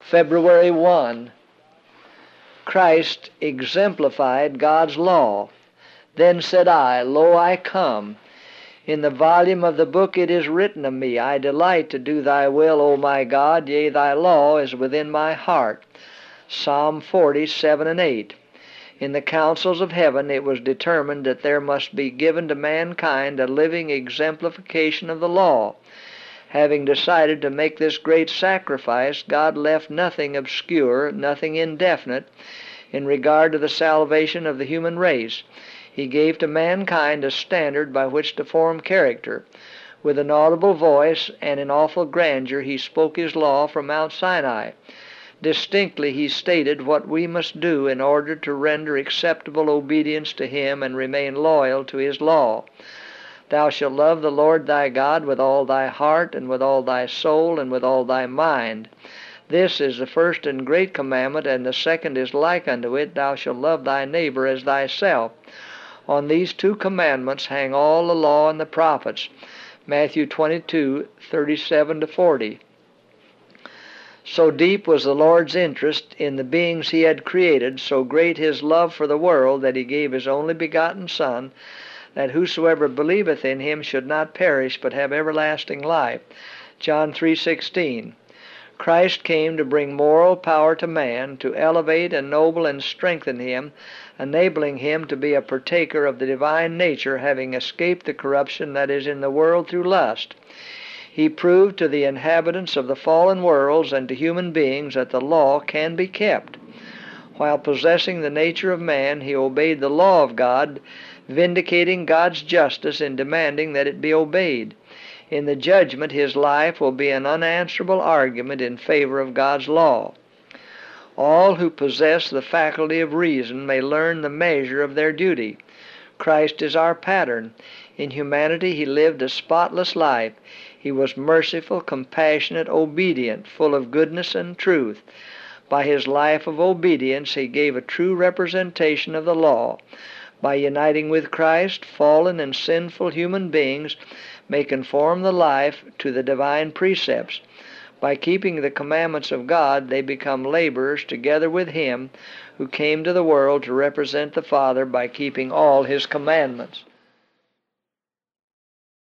February 1. Christ exemplified God's law. Then said I, Lo, I come. In the volume of the book it is written of me, I delight to do thy will, O my God, yea, thy law is within my heart. Psalm 40:7 and 8. In the councils of heaven it was determined that there must be given to mankind a living exemplification of the law. Having decided to make this great sacrifice, God left nothing obscure, nothing indefinite, in regard to the salvation of the human race. He gave to mankind a standard by which to form character. With an audible voice and in awful grandeur he spoke his law from Mount Sinai. Distinctly he stated what we must do in order to render acceptable obedience to him and remain loyal to his law. Thou shalt love the Lord thy God with all thy heart, and with all thy soul, and with all thy mind. This is the first and great commandment, and the second is like unto it, Thou shalt love thy neighbor as thyself. On these two commandments hang all the law and the prophets. Matthew 22:37-40. So deep was the Lord's interest in the beings he had created, so great his love for the world, that he gave his only begotten Son, that whosoever believeth in him should not perish, but have everlasting life. John 3:16. Christ came to bring moral power to man, to elevate, ennoble, and strengthen him, enabling him to be a partaker of the divine nature, having escaped the corruption that is in the world through lust. He proved to the inhabitants of the fallen worlds and to human beings that the law can be kept. While possessing the nature of man, he obeyed the law of God, vindicating God's justice in demanding that it be obeyed. In the judgment, his life will be an unanswerable argument in favor of God's law. All who possess the faculty of reason may learn the measure of their duty. Christ is our pattern. In humanity he lived a spotless life. He was merciful, compassionate, obedient, full of goodness and truth. By his life of obedience he gave a true representation of the law. By uniting with Christ, fallen and sinful human beings may conform the life to the divine precepts. By keeping the commandments of God, they become laborers together with him who came to the world to represent the Father by keeping all his commandments.